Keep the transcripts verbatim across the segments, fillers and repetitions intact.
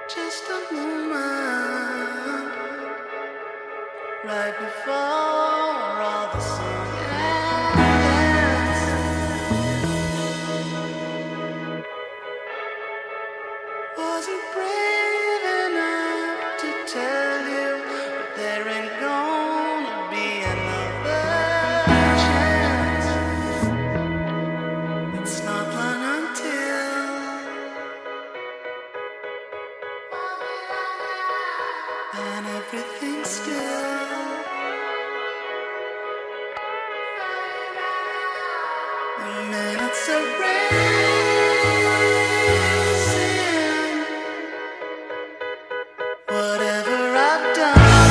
Just a moment right before all the sun ends. Wasn't brave enough to tell you, but there ain't gonna be another chance. It's not long until and everything's still. The minutes are racing. Whatever I've done,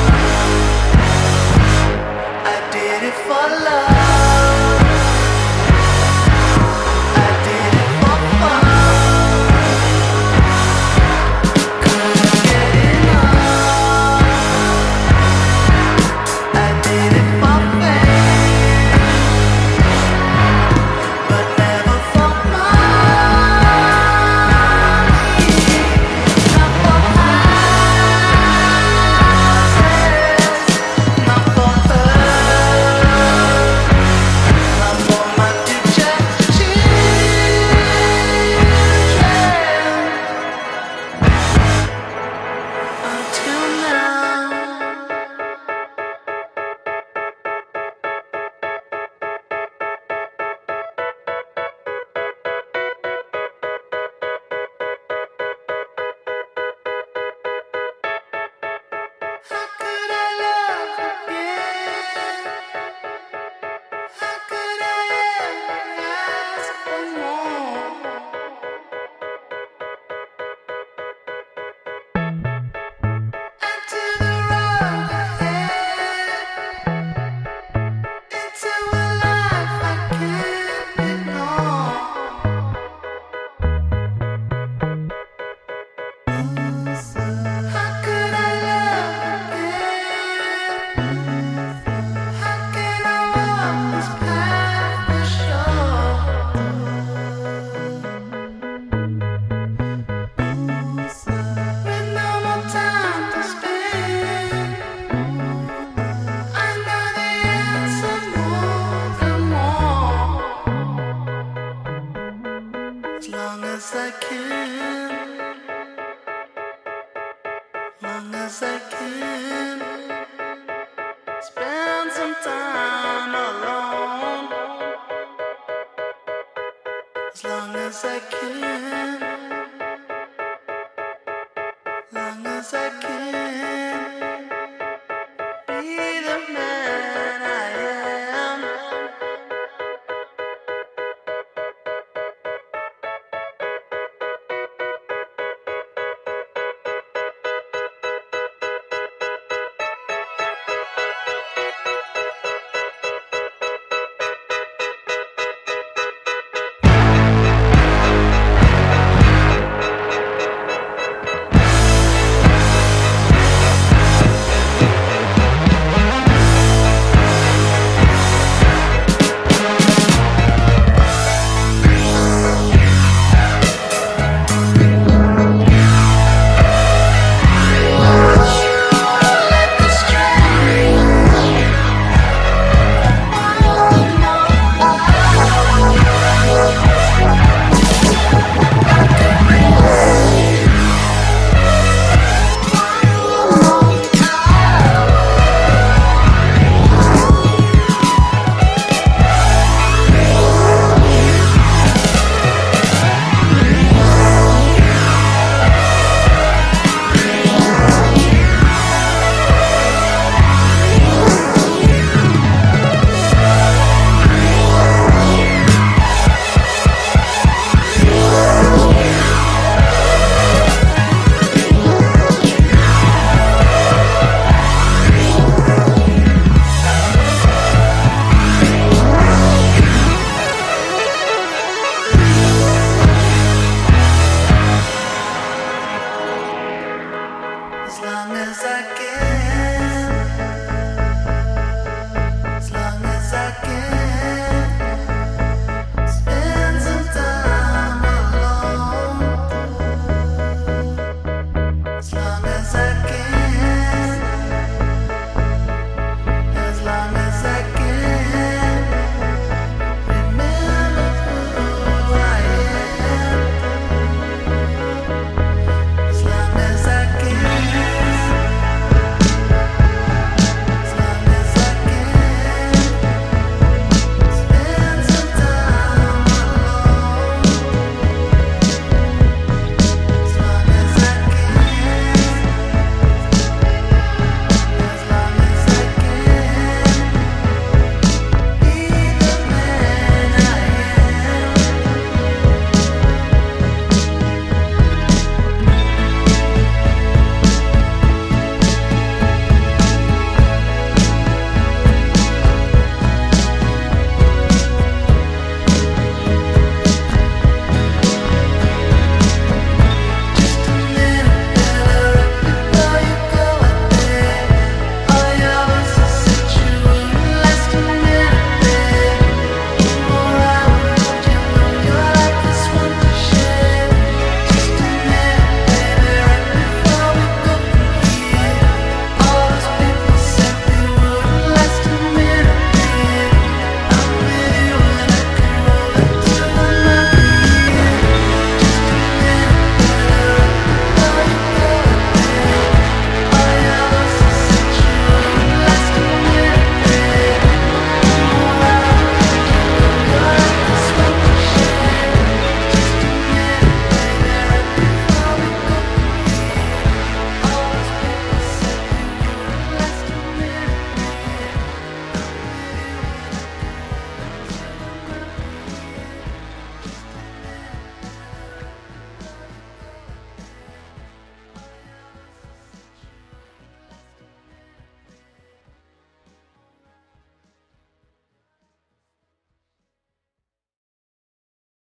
I did it for love. I did it for fun. Couldn't get enough. I did it for fame, but never for money. Not for houses, not for her, not for my future children. Until now. How could I love again? How could I ever ask for more? And to the road ahead, into a life I can't ignore. How could I love again? How can I walk this path for sure? With no more time to spend, I know the answer more and more. As long as I can, long as I can, spend some time alone. As long as I can, long as I can.